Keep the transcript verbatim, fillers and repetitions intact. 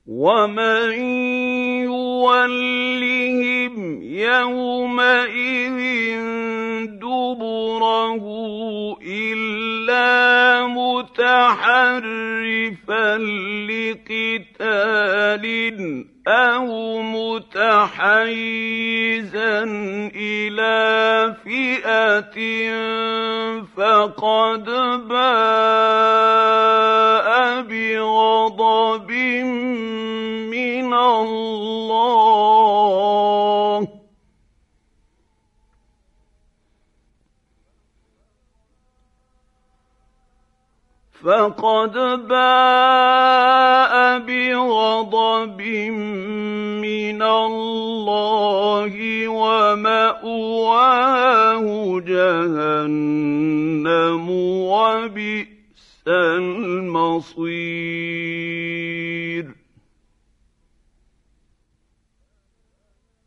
ومن يولهم يومئذ دبره إلا متحرفا لقتال أو متحيزا إلى فئة فقد باء بغضب من الله فقد باء بغضب من الله ومأواه جهنم وبئس المصير.